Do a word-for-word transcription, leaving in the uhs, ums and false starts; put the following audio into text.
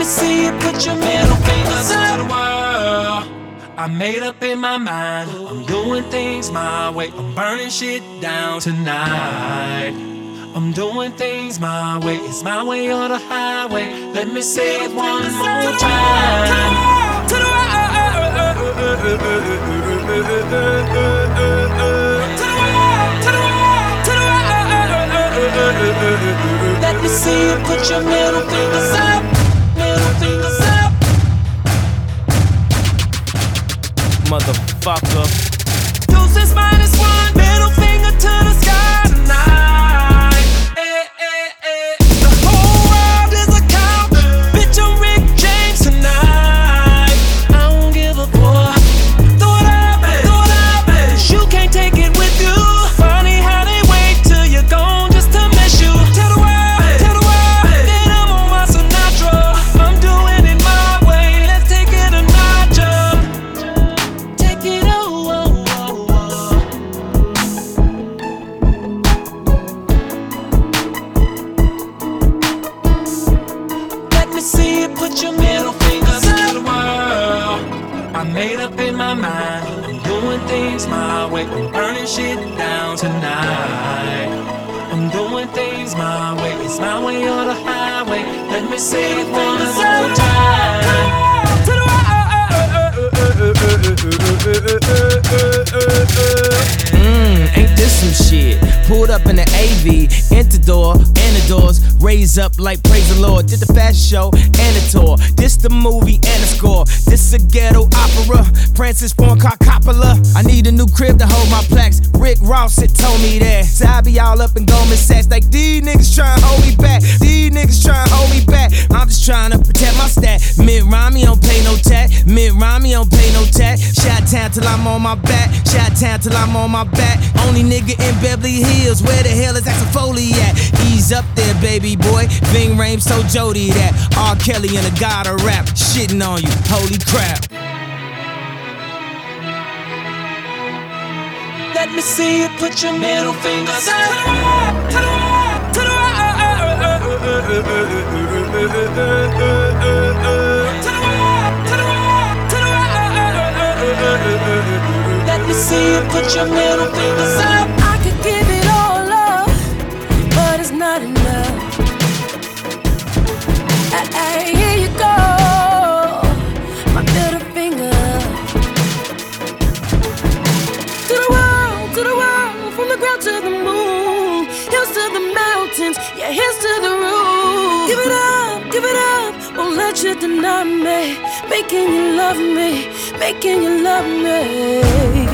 me see you put your middle fingers up to the world. I made up in my mind, I'm doing things my way. I'm burning shit down tonight. I'm doing things my way. It's my way or the highway. Let me say it one more time. To the world, to the world, to the world. Let me see you put your middle fingers up, middle fingers up. Motherfucker. Deuces minus one, middle finger to the sky tonight. Eh, eh, eh. The whole world is a count. Bitch, I'm Rick James tonight. I don't give a fuck. Throw it up, throw it up, bitch. You can't take it with you. Funny how they wait till you're gone just to miss you. Tell the world, tell the world that I'm on my Sinatra. I'm doing it my way. Let's take it a notch up. Take it oh, oh, oh, oh. Let me see you put your middle fingers up to the world. I made up in my mind, I'm doing things my way. I'm burning shit down tonight. I'm doing things my way. It's my way or the highway. Let me say it one more time. Mmm, ain't this some shit? Pulled up in the A V, enter door, and the doors raise up like praise the Lord. Did the fashion show and the tour. This the movie and the score. This a ghetto opera. Francis Ford Coppola. I need a new crib to hold my plaques. Rick Ross had told me that. So I be all up in Goldman Sachs. Like these niggas tryna hold me back. These niggas tryna hold me back. I'm just tryna protect my stat. Mid-rhyme, me don't pay no tax. Mid-rhyme, me don't pay no tax. Shot town till I'm on my back. Shot town till I'm on my back. Only nigga in Beverly Hills. Where the hell is Axel Foley at? Ease up there, baby boy. Ving Rhames told Jody that. R. Kelly and a god of rap. Shitting on you. Holy crap. Let me see you put your middle fingers up to the world, to the world, to the world, to the world, to the world. Let me see you put your middle fingers up. I could give it all up, but it's not enough. Hey, here you go, my middle finger. To the world, to the world, from the ground to the moon, hills to the mountains, yeah, here's to the roof. Give it up, give it up, won't let you deny me. Making you love me, making you love me.